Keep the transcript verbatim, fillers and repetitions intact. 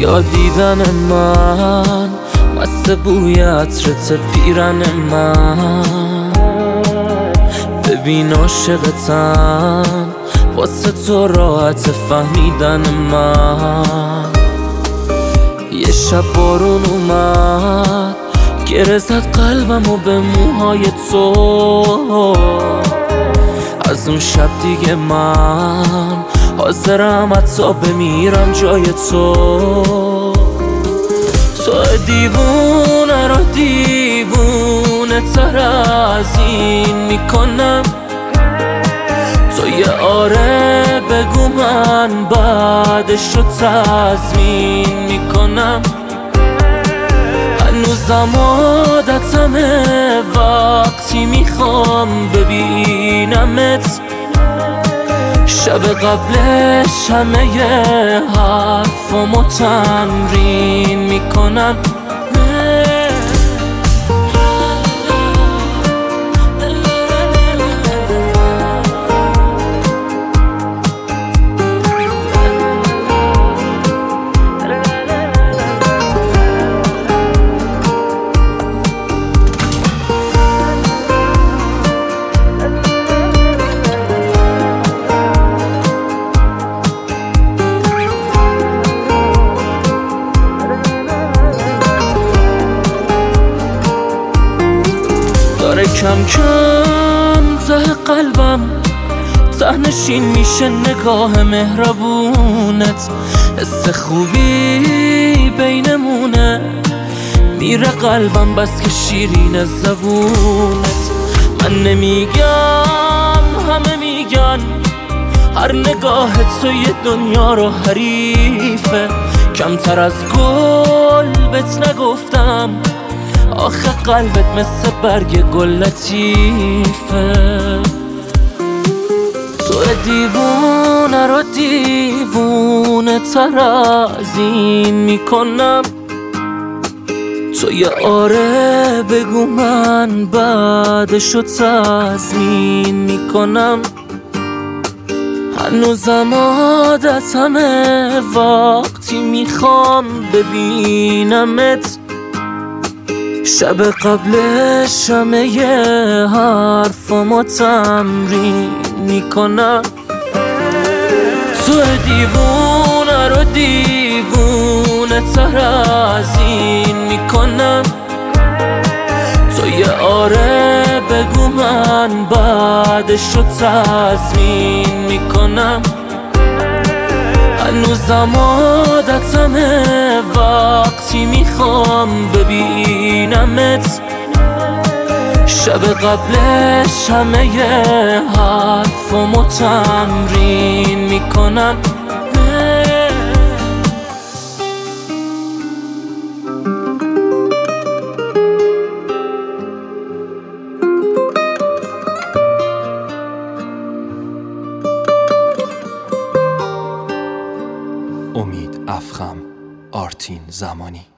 یا دیدن من مست بوی عطرت پیرن من. ببین عاشقتم واسه تو راحت فهمیدن من. یه شب بارون اومد گره زد قلبمو به موهای تو. از اون شب دیگه من حاضرم حتی بمیرم جای تو. تو دیوونه رو دیوونه تر از این میکنم. تو یه آره بگو من بعدش رو تضمین میکنم. هنوزم عادتمه وقتی میخوام ببینمت. شب قبلش همه ی حرفامو تمرین میکنم. داره کم کم ته قلبم تهنشین میشه نگاه مهربونت. حس خوبی بینمونه میره قلبم بس که شیرین زبونت. من نمیگم همه میگن هر نگاه تو یه دنیا رو حریفه. کمتر از گل بهت نگفتم آخه قلبت مثل برگ گل لطیفه. تو دیوونه رو دیوونه تر از این میکنم. تو یه آره بگو من بعدش رو تضمین میکنم. هنوزم عادتمه وقتی میخوام ببینمت. شب قبلش همه ی حرفامو تمرین میکنم. تو دیوونه رو دیوونه تر از این میکنم. تو یه آره بگو من بعدش رو تضمین میکنم. هنوزم عادتمه وقتی میخوام ببینمت. شب قبلش همه ی حرفامو تمرین میکنم. امید افخم، آرتین زمانی.